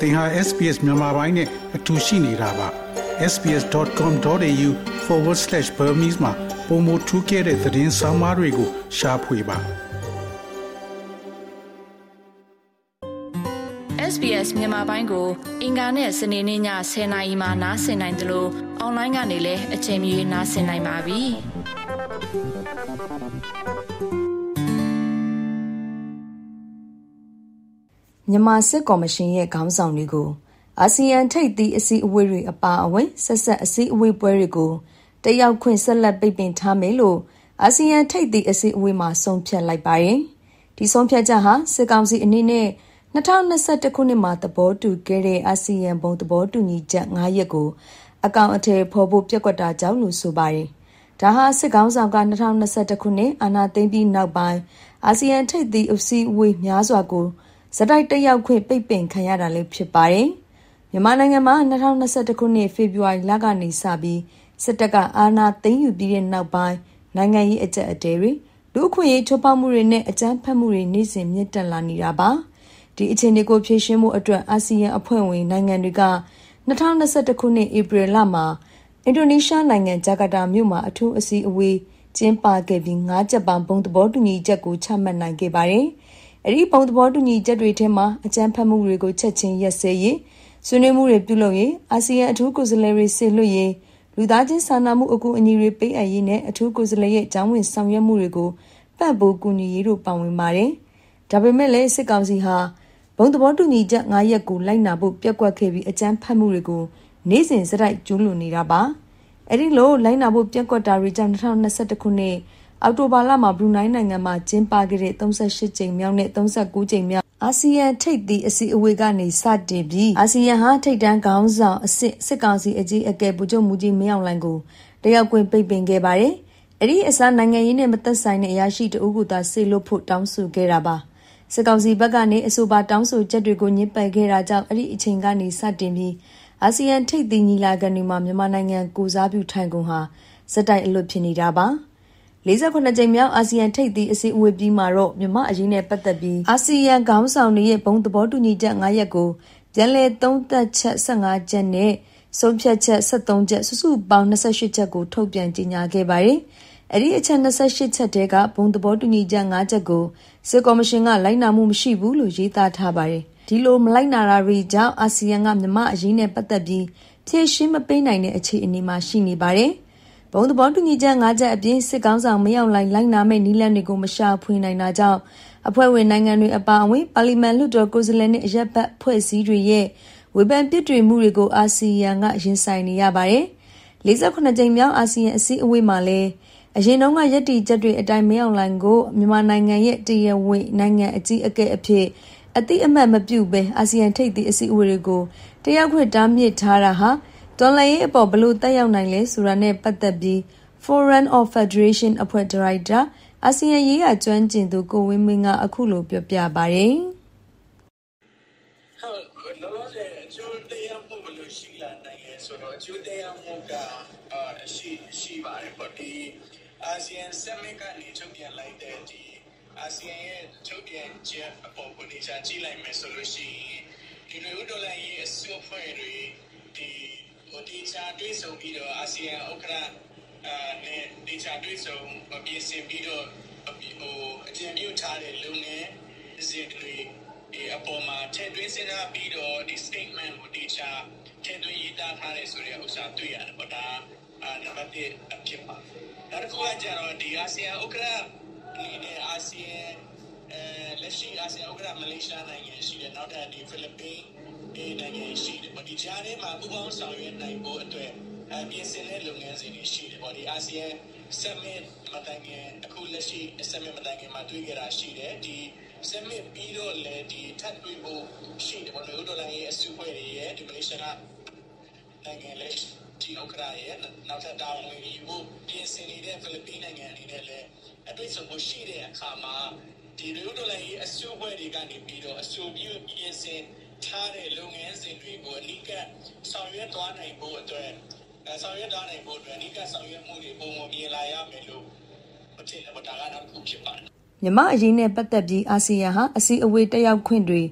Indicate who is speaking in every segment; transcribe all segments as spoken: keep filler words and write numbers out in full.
Speaker 1: သင်ဟာ เอส บี เอส မြန်မာပိုင်းနဲ့အတူရှိနေတာပါ เอส บี เอส ดอท คอม ดอท เอ ยู forward slash burmese မှာပုံမထူးခဲ့တဲ့သတင်းစာမားတွေကိုရှားဖွေပါ
Speaker 2: เอส บี เอส မြန်မာပိုင်းကိုအင်ကာနဲ့စနေနေ့ညtenနာရီမှနားဆင်နိုင်တယ်လို့အွန်လိုင်းကနေလည်းအချိန်မီနားဆင်နိုင်ပါပြီ
Speaker 3: မြန်မာစစ်ကော်မရှင်ရဲ့ခေါင်းဆောင်တွေကိုအာဆီယံထိပ်သီးအစည်းအဝေးတွေအပါအဝင်ဆက်ဆက်အစည်းအဝေးပွဲတွေကိုတက်ရောက်ခွင့်ဆက်လက်ပိတ်ပင်ထားမယ်လို့အာဆီယံထိပ်သီးအစည်းအဝေးမှာဆုံးဖြတ်လိုက်ပါတယ်။ဒီဆုံးဖြတ်ချက်ဟာစစ်ကောင်စီအနေနဲ့၂၀၂၁ခုနှစ်မှာသဘောတူခဲ့တဲ့အာဆီယံဘုံသဘောတူညီချက်၅ရပ်ကိုအကောင်အထည်ဖော်ဖို့ပြက်ကွက်တာကြောင့်လို့ဆိုပါတယ်။ဒါဟာစစ်ကောင်ဆောင်က၂၀၂၁ခုနှစ်အာဏာသိမ်းပြီးနောက်ပိုင်းအာဆီယံထိပ်သီးအစည်းအဝေးများစွာကိုစတိုက်တက်ရောက်ခွင့်ပိတ်ပင်ခံရတာလည်းဖြစ်ပါတယ်။မြန်မာနိုင်ငံမှာ၂၀၂၁ခုနှစ်ဖေဖော်ဝါရီလကနေစပြီးစစ်တပ်ကအာဏာသိမ်းယူပြီးတဲ့နောက်ပိုင်းနိုင်ငံရေးအကြက်အတဲတွေလူအခွင့်အရေးချိုးဖောက်မှုတွေနဲ့အကြမ်းဖက်မှုတွေနေ့စဉ်မြင့်တက်လာနေတာပါ။ဒီအခြေအနေကိုဖြေရှင်းမှုအတွက်အာဆီယံအဖွဲ့ဝင်နိုင်ငံတွေက၂၀၂၁ခုနှစ်ဧပြီလမှာအင်ဒိုနီးရှားနိုင်ငံဂျကာတာမြို့မှာအထူးအစည်းအဝေးကျင်းပခဲ့ပြီး၅ချက်ပါဘုံသဘောတူညီချက်ကိုချမှတ်နိုင်ခဲ့ပါတယ်။အဲဒီဘုံသဘောတူညီချက်တွေထဲမှာအကြမ်းဖက်မှုတွေကိုချက်ချင်းရပ်စဲရေးဆွေးနွေးမှုတွေပြုလုပ်ရေးအာဆီယံအထူးကိုယ်စားလှယ်တွေဆေလွှတ်ရေးလူသားချင်းစာနာမှုအကူအညီတွေပေးအပ်ရေးနဲ့အထူးကိုယ်စားလှယ်ရဲ့ကျောင်းဝင်ဆောင်ရွက်မှုတွေကိုပံ့ပိုးကူညီရေးတို့ပါဝင်ပါတယ်။ဒါပေမဲ့လည်းစစ်ကောင်စီဟာဘုံသဘောတူညီချက်၅ရပ်ကိုလိုက်နာဖို့ပြက်ကွက်ခဲ့ပြီးအကြမ်းဖက်မှုတွေကိုနေ့စဉ်စတိုက်ကျူးလွန်နေတာပါ။အဲဒီလိုလိုက်နာဖို့ပြက်ကွက်တာတွေကြောင့်၂၀၂၁ခုနှစ်အောက်တိုဘာလမှာဘရူနိုင်းနိုင်ငံမှာကျင်းပခဲ့တဲ့၃၈ကြိမ်မြောက်နဲ့၃၉ကြိမ်မြောက်အာဆီယံထိပ်သီးအစည်းအဝေးကနေစတင်ပြီးအာဆီယံဟာထိပ်တန်းခေါင်းဆောင်အစစ်စစ်ကောင်စီအကြီးအကဲဗိုလ်ချုပ်မူကြီးမင်းအောင်လှိုင်ကိုတယောက်ကွင်းပိတ်ပင်ခဲ့ပါတယ်။အဲဒီအစားနိုင်ငံရေးနဲ့မသက်ဆိုင်တဲ့အရာရှိတအုပ်ကသာဆေလွတ်ဖို့တောင်းဆိုခဲ့တာပါ။စစ်ကောင်စီဘက်ကနေအဆိုပါတောင်းဆိုချက်တွေကိုညှစ်ပယ်ခဲ့တာကြောင့်အဲဒီအချိန်ကနေစတင်ပြီးအာဆီယံထိပ်သီးညီလာခံတွေမှာမြန်မာနိုင်ငံကိုစားပြုထိုင်ကုန်ဟာစက်တိုက်အလွတ်ဖြစ်နေတာပါ။၄၇ကြိမ်မြောက်အာဆီယံထိပ်သီးအစည်းအဝေးပြီးမှာတော့မြန်မာအရေးနဲ့ပတ်သက်ပြီးအာဆီယံခေါင်းဆောင်တွေရဲ့ဘုံသဘောတူညီချက်၅ရပ်ကိုပြန်လည်သုံးသပ်ချက်၁၅ချက်နဲ့ဆုံးဖြတ်ချက်၁၃ချက်စုစုပေါင်း၂၈ချက်ကိုထုတ်ပြန်ကြေညာခဲ့ပါတယ်။အဲဒီအချက်၂၈ချက်တည်းကဘုံသဘောတူညီချက်၅ချက်ကိုစစ်ကော်မရှင်ကလိုက်နာမှုမရှိဘူးလို့ရေးသားထားပါတယ်။ဒီလိုမလိုက်နာတာတွေကြောင့်အာဆီယံကမြန်မာအရေးနဲ့ပတ်သက်ပြီးဖြေရှင်းမပေးနိုင်တဲ့အခြေအနေမှာရှိနေပါတယ်။ဘုံသဘောတူညီချက်၅ချက်အပြင်စစ်ကောင်းဆောင်မရောက်လိုက်လိုက်နာမဲ့နီးလန့်တွေကိုမရှာဖွေနိုင်တာကြောင့်အဖွဲ့ဝင်နိုင်ငံတွေအပါအဝင်ပါလီမန်လွှတ်တော်ကိုယ်စားလှယ်နဲ့အရက်ဘတ်ဖွဲ့စည်းတွေရဲ့ဝေဖန်ပြစ်တင်မှုတွေကိုအာဆီယံကရင်ဆိုင်နေရပါတယ်။၄၇ကြိမ်မြောက်အာဆီယံအစည်းအဝေးမှာလည်းအရင်တုန်းကရည်တည်ချက်တွေအတိုင်းမရောက်လိုက်ကိုမြန်မာနိုင်ငံရဲ့တရားဝင်နိုင်ငံအကြီးအကဲအဖြစ်အတိအမှတ်မပြုဘဲအာဆီယံထိပ်သီးအစည်းအဝေးတွေကိုတယောက်ခွင့်တားမြစ်ထားတာဟာဒေါ်လာရေးအပေါ်ဘလို့တက်ရောက်နိုင်လဲဆိုတာနဲ့ပတ်သက်ပြီး Forum of Federation အဖွဲ့ဒါရိုက်တာအာဆီယံရေးရာကျွမ်းကျင်သူကိုဝင်းမင်းကအခုလိုပြောပြပါတယ်
Speaker 4: ။ဟုတ်လောလောဆယ်အကျိုးတရားမှုဘလို့ရှိလာနိုင်လဲဆိုတော့အကျိုးတရားမှုကအာရှိရှိပါတယ်ပေါ့ဒီအာဆီယံ Summit ကနေထုတ်ပြန်လိုက်တဲ့ဒီအာဆီယံရဲ့ထုတ်ပြန်ချက်အပေါ်ကိုနေချာကြည့်လိုက်မယ်ဆိုလို့ရှိရင်ဒီလိုဒေါ်လာရေးအစိုးဖွဲ့တွေဒီဒီချာတွေးဆုံပြီးတော့အာဆီယံဥက္ကဋ္ဌအာနဲ့ဒီချာတွေးဆုံပြင်ဆင်ပြီးတော့ဟိုအကြံပြုထားတဲ့လုံငန်းစစ်တွေဒီအပေါ်မှာထည့်သွင်းစဉ်းစားပြီးတော့ဒီ statement ကိုဒီချာထည့်သွင်းရေးသားထားတယ်ဆိုတဲ့ဥစ္စာတွေ့ရတယ်ပေါ့ဒါအာနံပါတ်တစ်အဖြစ်ပါနောက်တစ်ခုကကျတော့ဒီအာဆီယံဥက္ကဋ္ဌအနေနဲ့အာဆီယံအဲလက်ရှိအာဆီယံဥက္ကဋ္ဌမလေးရှားနိုင်ငံရှိတယ်နောက်ထပ်ဒီဖိလစ်ပိန်းဒီနိုင်ငံရှိတယ်ပေါ့ဒီကြားထဲမှာပူးပေါင်းဆောင်ရွက်နိုင်ဖို့အတွက်အပြင်ဆင်တဲ့လုပ်ငန်းစဉ်တွေရှိတယ်ပေါ့ဒီအာဆီယံ Summit မတိုင်ခင်အခုလက်ရှိ Summit မတိုင်ခင်မှာတွေ့ကြတာရှိတယ်ဒီ Summit ပြီးတော့လည်းဒီထပ်တွေ့ဖို့ရှိတယ်ပေါ့လို့ဒေါ်လာရဲ့အစုအဖွဲ့တွေရဲ့ဒီမလေးရှားနိုင်ငံလည်းဒီဥက္ကဋ္ဌရဲ့နောက်ထပ်တာဝန်တွေယူဖို့ပြင်ဆင်နေတဲ့ဖိလစ်ပိန်းနိုင်ငံအနေနဲ့လည်းအတွေ့အကြုံရှိတဲ့အခါမှာဒီဒေါ်လာရဲ့အစုအဖွဲ့တွေကနေပြီးတော့အစုပြုပြင်ဆင်ထားတဲ့လုပ်ငန်းစဉ်တွေကိုအနိကဆောင်ရွက်သွားနိုင်ဖို့အတွက်ဆောင်ရွက်သွားနိုင်ဖို့အတွက်အနိကဆောင်ရွက်မှုတွေပုံမမြင်လာရမယ်လို့အထင်ဒါကတော့ခုဖြစ်ပါတယ်
Speaker 3: မြန်မာအရေးနဲ့ပတ်သက်ပြီးအာဆီယံဟာအစည်းအဝေးတက်ရောက်ခွင့်တွေ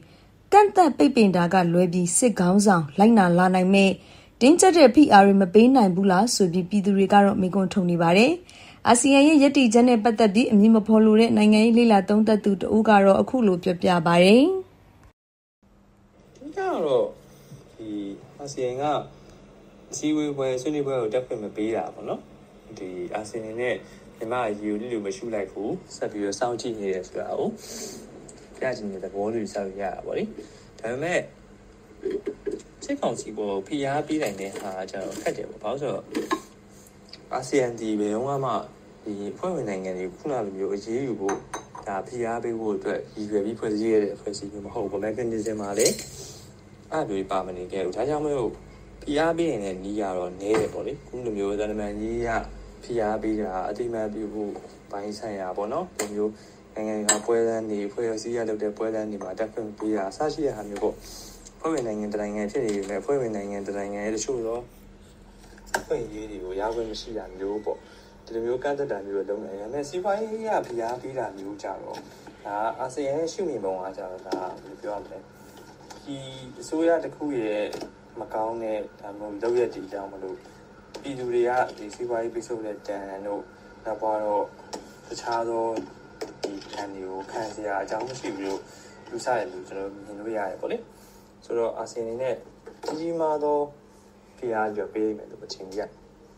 Speaker 3: ကန့်သက်ပိတ်ပင်တာကလွဲပြီးစစ်ခေါင်းဆောင်လိုက်နာလာနိုင်မဲ့တင်းကျပ်တဲ့ဖိအားတွေမပေးနိုင်ဘူးလားဆိုပြီးပြည်သူတွေကတော့မေးခွန်းထုတ်နေပါတယ်။အာဆီယံရဲ့ယက်တီချက်နဲ့ပတ်သက်ပြီးအမည်မဖော်လိုတဲ့နိုင်ငံရေးလေလာသုံးသပ်သူတဦးကတော့အခုလိုပြောပြပါတယ်
Speaker 5: ။ဒီကတော့ဒီအာဆီယံကအစည်းအဝေးပွဲဆွေးနွေးပွဲကိုတက်ခွင့်မပေးတာပေါ့နော်။ဒီအာဆီယံနဲ့မြန်မာအရေးကိုလူမရှုလိုက်ဘူးဆက်ပြီးတော့စောင့်ကြည့်နေတယ်ဆိုတာကိုပြချင်တဲ့သဘောတွေစောင့်ရတာပေါ့လေ။ဒါပေမဲ့စစ်ကောင်စီကိုဖိအားပေးနိုင်တဲ့ဟာကျတော့ခက်တယ်ပေါ့။ဘာလို့ဆိုတော့အာဆီယံဒီဘယ်တော့မှဒီဖွဲ့ဝင်နိုင်ငံတွေခုနလိုမျိုးအရေးယူဖို့ဒါဖိအားပေးဖို့အတွက်ရည်ရွယ်ပြီးဖွဲ့စည်းရတဲ့ဖွဲ့စည်းမျိုးမဟုတ်ဘူး။ mechanism မှာလည်းအဲ့လိုပါမနေခဲ့ဘူး။ဒါကြောင့်မလို့ဖိအားပေးနေတဲ့နီးရတော့နည်းတယ်ပေါ့လေ။ခုလိုမျိုးသံတမန်ကြီးကဖိအားပေးတာအတိမတ်ပြုဖို့ဘိုင်းဆိုင်ရာပေါ့နော်။ဒီမျိုးနိုင်ငံကပွဲလမ်းနေဖွဲ့စည်းရလုပ်တဲ့ပွဲလမ်းတွေမှာတက်ခွင့်ပေးတာအစရှိတဲ့ဟာမျိုးပေါ့။ဖွဲ့ဝင်နိုင်ငံတိုင်းနိုင်ငံဖြစ်နေပြီမဲ့ဖွဲ့ဝင်နိုင်ငံတိုင်းနိုင်ငံရဲ့တချို့တော့ဖွင့်ရေးတွေကိုရခွင့်မရှိတာမျိုးပေါ့ဒီလိုမျိုးကန့်သက်တာမျိုးလုံးနေရမယ်စီးပွားရေးကဖိအားပေးတာမျိုးကြတော့ဒါအာဆီယံရဲ့ရှုမြင်ပုံအားကြတော့ဒါဘယ်လိုပြောရမလဲဒီအစိုးရတစ်ခုရဲ့မကောင်းတဲ့ဒါမျိုးလုပ်ရတဲ့အကြောင်းမလို့ပြည်သူတွေကဒီစီးပွားရေးပိတ်ဆို့တဲ့တန်တို့နောက်ပါတော့တခြားသောဒီခံတွေကိုခံစရာအကြောင်းမရှိဘူးလို့ယူဆရတယ်လို့ကျွန်တော်မြင်လို့ရတယ်ပေါ့လေဆိုတော့အာဆီယံအနေနဲ့ကြီးကြီးမားသောဖိအားကြပေးမယ်လို့မထင်ကြ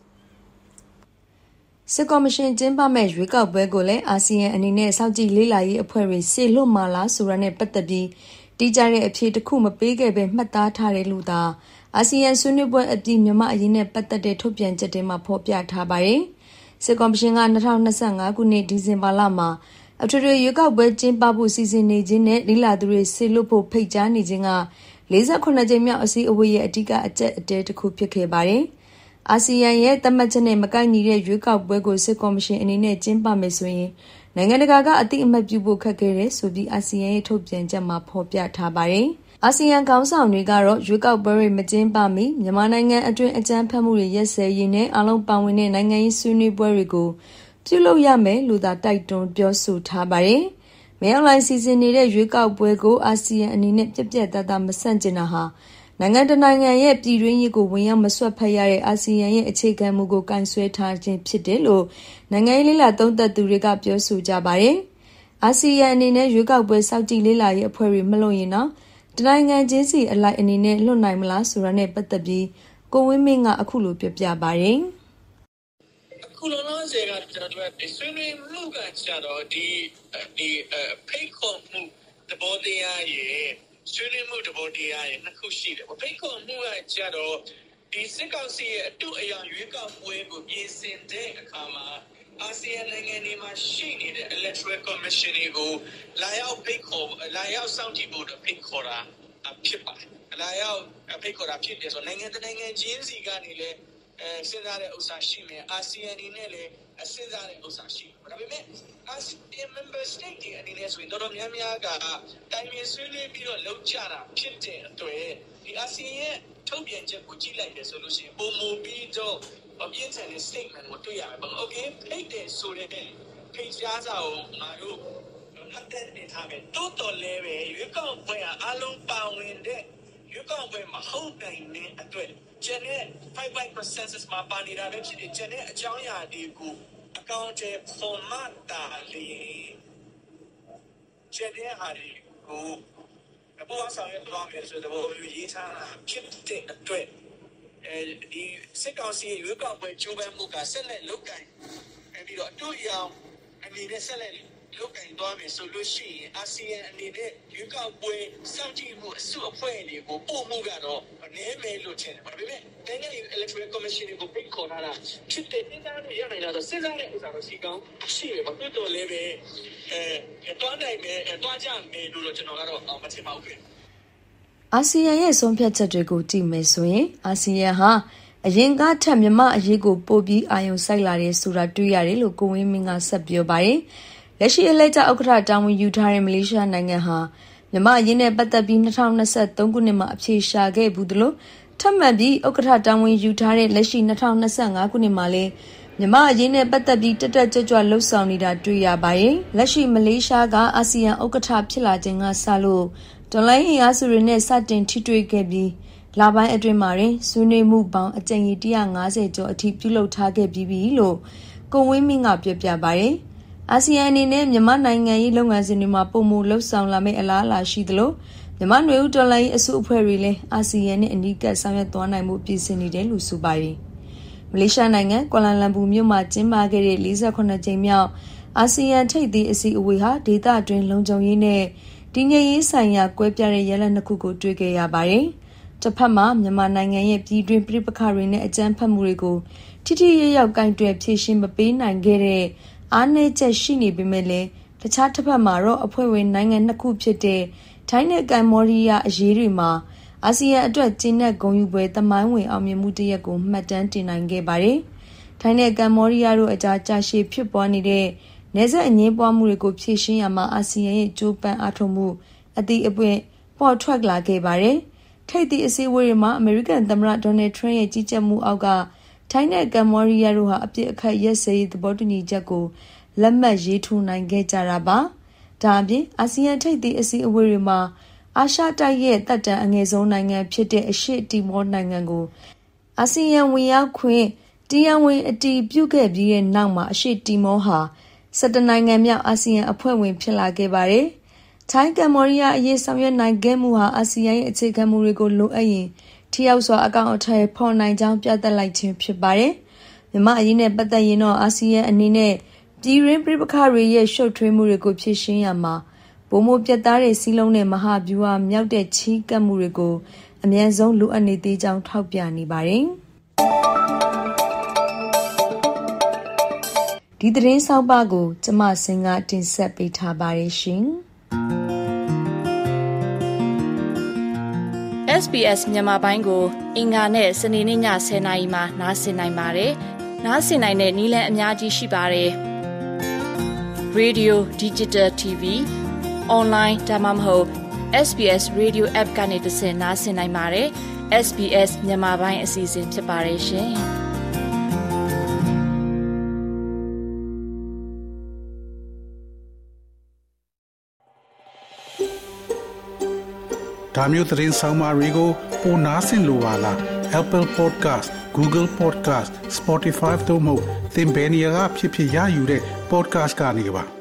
Speaker 3: စစ်ကော်မရှင်ကျင်းပမဲ့ရွေးကောက်ပွဲကိုလည်းအာဆီယံအနေနဲ့စောင့်ကြည့်လေ့လာရေးအဖွဲ့တွေစေလွတ်မှလားဆိုတာနဲ့ပတ်သက်ပြီးတိကျတဲ့အဖြေတစ်ခုမပေးခဲ့ပဲမှတ်သားထားတယ်လို့သာအာဆီယံဆွေးနွေးပွဲအပြီးမြန်မာအရေးနဲ့ပတ်သက်တဲ့ထုတ်ပြန်ချက်တွေမှာဖော်ပြထားပါတယ်။စစ်ကော်မရှင်က၂၀၂၅ခုနှစ်ဒီဇင်ဘာလမှာအထွေထွေရွေးကောက်ပွဲကျင်းပဖို့စီစဉ်နေခြင်းနဲ့လေ့လာသူတွေစေလွတ်ဖို့ဖိတ်ကြားနေခြင်းက၄ခုကြိမ်မြောက်အစည်းအဝေးရဲ့အဓိကအကျက်အတဲတစ်ခုဖြစ်ခဲ့ပါတယ်။အာဆီယံရဲ့သတ်မှတ်ချက်နဲ့မကိုက်ညီတဲ့ရွေးကောက်ပွဲကိုစစ်ကော်မရှင်အနေနဲ့ကျင်းပမယ်ဆိုရင်နိုင်ငံတကာကအသိအမှတ်ပြုဖို့ခက်ခဲတယ်ဆိုပြီးအာဆီယံရဲ့ထုတ်ပြန်ချက်မှာဖော်ပြထားပါတယ်။အာဆီယံခေါင်းဆောင်တွေကတော့ရွေးကောက်ပွဲတွေမကျင်းပမီမြန်မာနိုင်ငံအတွင်းအကြမ်းဖက်မှုတွေရက်စဲရေးနဲ့အလုံးပါဝင်တဲ့နိုင်ငံရေးဆွေးနွေးပွဲတွေကိုပြုလုပ်ရမယ်လို့သာတိုက်တွန်းပြောဆိုထားပါတယ်။မဲအွန်လိုင်းစီစဉ်နေတဲ့ရွေးကောက်ပွဲကိုအာဆီယံအနေနဲ့ပြက်ပြက်သားသားမဆန့်ကျင်တာဟာနိုင်ငံတနိုင်ငံရဲ့ပြည်တွင်းရေးကိုဝင်ရောက်မဆွတ်ဖက်ရတဲ့အာဆီယံရဲ့အခြေခံမူကိုကင်ဆယ်ထားခြင်းဖြစ်တယ်လို့နိုင်ငံရေးလေ့လာသုံးသပ်သူတွေကပြောဆိုကြပါတယ်။အာဆီယံအနေနဲ့ရွေးကောက်ပွဲစောင့်ကြည့်လေ့လာရေးအဖွဲ့တွေမလွတ်ရင်တော့တနိုင်ငံချင်းစီအလိုက်အနေနဲ့လွတ်နိုင်မလားဆိုတာနဲ့ပတ်သက်ပြီးကိုဝင်းမင်းကအခုလိုပြောပြပါတယ်
Speaker 4: ။အခုလောလောဆယ်ကကျွန်တော်တို့ဆွေးနွေးမှုကကျတော့ဒီဒီဖိတ်ခေါ်မှုသဘောတရားရဲ့ဆွေးနွေးမှုသဘောတရားရဲ့နှစ်ခုရှိတယ်ဖိတ်ခေါ်မှုကကျတော့ဒီစစ်ကောင်စီရဲ့အတူအရာရွေးကောက်ပွဲကိုပြင်ဆင်တဲ့အခါမှာအာဆီယံနိုင်ငံတွေမှာရှိနေတဲ့ Electoral Commission တွေကိုလာရောက်ဖိတ်ခေါ်လာရောက်စောင့်ကြည့်ဖို့ဖိတ်ခေါ်တာဖြစ်ပါတယ်လာရောက်ဖိတ်ခေါ်တာဖြစ်တယ်ဆိုနိုင်ငံတနိုင်ငံချင်းစီကနေလည်းအဲစဉ်းစားတဲ့ဥစ္စာရှိမယ်အာဆီယံအနေနဲ့လည်းစဉ်းစားတဲ့ဥစ္စာရှိတယ်ဒါပေမဲ့အာဆီယံ member state တွေအနေနဲ့ဆိုရင်တော်တော်များများကတိုင်ပင်ဆွေးနွေးပြီးတော့လုပ်ကြတာဖြစ်တဲ့အတွက်ဒီအာဆီယံရဲ့ထုတ်ပြန်ချက်ကိုကြည့်လိုက်တယ်ဆိုလို့ရှိရင်ပုံမူပြီးတော့အပြည့်အစုံတဲ့ statement ကိုတွေ့ရမယ်ပေါ့။ Okay ဖိတ်တယ်ဆိုတဲ့ဖိတ်ကြားစာကိုငါတို့မှတ်တဲ့နေထားမယ်။တိုးတော်လည်းပဲရွေးကောက်ပွဲအလုံးပါဝင်တဲ့ရွေးကောက်ပွဲမှာဟုတ်တိုင်းတဲ့အတွက်ကျန်တဲ့ five by consensus မှာပါနေတာပဲဖြစ်တယ်။ကျန်တဲ့အကြောင်းအရာတွေကိုအကောင့်ထဲပေါ်မှတာလေကျန်တဲ့ဟာတွေကိုအပေါ်ဆောင်ရတော့မယ်ဆိုတော့ရေးထားတာဖြစ်တဲ့အတွက်အဲဒီစစ်ကောင်စီရွေးကောက်ပွဲကြိုးပမ်းမှုကဆက်လက်လုပ်ကိုင်ပြီးတော့အတူရောင်အနေနဲ့ဆက်လက်လုပ်ကိုင်သွားမယ်ဆိုလို့ရှိရင်အာဆီယံအနေနဲ့ရွေးကောက်ပွဲစောင့်ကြည့်မှုအစုအဖွဲ့တွေကိုပို့မှုကတော့နည်းမယ်လို့ထင်တယ်။ဒါပေမဲ့နိုင်ငံရေး Electoral Commission ကိုဖိတ်ခေါ်ထားတာဖြစ်တဲ့တင်သားတွေရနိုင်လားဆိုစဉ်းစားတဲ့ဥစ္စာတော့စီကောင်းရှိတယ်ပေါ့တော်တော်လေးပဲအဲတွားနိုင်မယ်တွားကြမယ်လို့တော့ကျွန်တော်ကတော့မထင်ပါဘူး
Speaker 3: ။အာဆီယံရဲ့ဆုံးဖြတ်ချက်တွေကိုကြည့်မယ်ဆိုရင်အာဆီယံဟာအရင်ကထက်မြန်မာအရေးကိုပိုပြီးအာရုံစိုက်လာတယ်ဆိုတာတွေ့ရတယ်လို့ကိုဝင်းမင်းကဆက်ပြောပါတယ်။လက်ရှိအလှည့်ကျဥက္ကဋ္ဌတာဝန်ယူထားတဲ့မလေးရှားနိုင်ငံဟာမြန်မာအရေးနဲ့ပတ်သက်ပြီး၂၀၂၃ခုနှစ်မှာအဖြေရှာခဲ့ဘူးသလိုထပ်မံပြီးဥက္ကဋ္ဌတာဝန်ယူထားတဲ့လက်ရှိ၂၀၂၅ခုနှစ်မှာလည်းမြန်မာအရေးနဲ့ပတ်သက်ပြီးတက်တက်ကြွကြွလှုပ်ဆောင်နေတာတွေ့ရပါတယ်။လက်ရှိမလေးရှားကအာဆီယံဥက္ကဋ္ဌဖြစ်လာခြင်းကစလို့ဒေါ်လာအင်အားစုတွေနဲ့စတင်ထိတွေ့ခဲ့ပြီးလပိုင်းအတွင်းမှာတွင်ဆွေးနွေးမှုပေါင်းအကြိမ်ကြီးone hundred fiftyကျော်အထိပြုလုပ်ထားခဲ့ပြီးပြီလို့ကိုဝင်းမင်းကပြောပြပါတယ်။အာဆီယံအနေနဲ့မြန်မာနိုင်ငံရေးလုပ်ငန်းစဉ်တွေမှာပုံမူလှုပ်ဆောင်လာမယ့်အလားအလာရှိသလိုမြန်မာနွေဦးတော်လှန်ရေးအစုအဖွဲ့တွေလည်းအာဆီယံနဲ့အနီးကပ်ဆောင်ရွက်သွားနိုင်မှုပြင်ဆင်နေတယ်လို့ဆိုပါတယ်။မလေးရှားနိုင်ငံကွာလာလမ်ပူမြို့မှာကျင်းပခဲ့တဲ့forty-sevenကြိမ်မြောက်အာဆီယံထိပ်သီးအစည်းအဝေးဟာဒေသတွင်းလုံခြုံရေးနဲ့တည်ငြိမ်ရေးဆိုင်ရာကွဲပြားတဲ့ရလဒ်နှစ်ခုကိုတွေ့ခဲ့ရပါတယ်။တစ်ဖက်မှာမြန်မာနိုင်ငံရဲ့ပြည်တွင်းပြည်ပခါတွေနဲ့အကြမ်းဖက်မှုတွေကိုထိထိရောက်ရောက်ကင်တွယ်ဖြေရှင်းမပေးနိုင်ခဲ့တဲ့အားနည်းချက်ရှိနေပေမဲ့လည်းတခြားတစ်ဖက်မှာတော့အဖွဲ့ဝင်နိုင်ငံနှစ်ခုဖြစ်တဲ့ထိုင်းနဲ့ကမ္ဘောဒီးယားအရေးတွေမှာအာဆီယံအတွက်ကျင်းတဲ့ဂုဏ်ယူပွဲသမိုင်းဝင်အောင်မြင်မှုတစ်ရပ်ကိုမှတ်တမ်းတင်နိုင်ခဲ့ပါတယ်။ထိုင်းနဲ့ကမ္ဘောဒီးယားတို့အကြားကြာရှည်ဖြစ်ပေါ်နေတဲ့နယ်စပ်အငြင်းပွားမှုတွေကိုဖြေရှင်းရမှာအာဆီယံရဲ့ကြိုးပမ်းအားထုတ်မှုအသည့်အပွင့်ပေါ်ထွက်လာခဲ့ပါတယ်။ထိပ်သီးအစည်းအဝေးတွေမှာအမေရိကန်သမ္မတဒေါ်နယ်ထရန့်ရဲ့ကြီးကြပ်မှုအောက်ကထိုင်းနဲ့ကမ္ဘောဒီးယားတို့ဟာအပြစ်အခတ်ရက်စဲရေးသဘောတူညီချက်ကိုလက်မှတ်ရေးထိုးနိုင်ခဲ့ကြတာပါ။ဒါအပြင်အာဆီယံထိပ်သီးအစည်းအဝေးတွေမှာအာရှတိုက်ရဲ့တပ်တန်းအငယ်ဆုံးနိုင်ငံဖြစ်တဲ့အရှေ့တီမောနိုင်ငံကိုအာဆီယံဝင်ရောက်ခွင့်တရားဝင်အတည်ပြုခဲ့ပြီးတဲ့နောက်မှာအရှေ့တီမောဟာsevenနိုင်ငံမြောက်အာဆီယံအဖွဲ့ဝင်ဖြစ်လာခဲ့ပါတယ်။ထိုင်းကမ္ဘောဒီးယားအရေးဆောင်ရွက်နိုင်ခဲ့မှုဟာအာဆီယံရဲ့အခြေခံမှုတွေကိုလိုအပ်ရင်ထိရောက်စွာအကောင့်အထည်ဖော်နိုင်ကြောင်းပြသလိုက်ခြင်းဖြစ်ပါတယ်။မြန်မာအရေးနဲ့ပတ်သက်ရင်တော့အာဆီယံအနေနဲ့ပြည်ရင်းပြည်ပခါတွေရဲ့ရှုပ်ထွေးမှုတွေကိုဖြေရှင်းရမှာဗိုလ်မှပြတ်သားတဲ့စီးလုံးနဲ့မဟာဗျူဟာမြောက်တဲ့ချီးကပ်မှုတွေကိုအမြန်ဆုံးလိုအပ်နေသေးကြောင်းထောက်ပြနေပါတယ်။ဒီသတင်းဆောက်ပါကိုကျမစင်ကတင်ဆက်ပေးထားပါတယ်ရှင်။
Speaker 2: S B S မြန်မာပိုင်းကိုအင်္ဂါနဲ့စနေနေ့ညtenနာရီမှနားဆင်နိုင်ပါတယ်။နားဆင်နိုင်တဲ့နည်းလမ်းအများကြီးရှိပါတယ်။ Radio Digital တီ ဗီ Online ဒါမှမဟုတ် S B S Radio App ကနေတဆင့်နားဆင်နိုင်ပါတယ်။ S B S မြန်မာပိုင်းအစီအစဉ်ဖြစ်ပါတယ်ရှင်။
Speaker 1: ဒါမျိုးသတင်းဆောင်မတွေကိုပိုနားဆင်လိုပါလား Apple Podcast Google Podcast Spotify တို့မှာသင်ပင်ရာဖြစ်ဖြစ်ရယူတဲ့ podcast ကနေပါ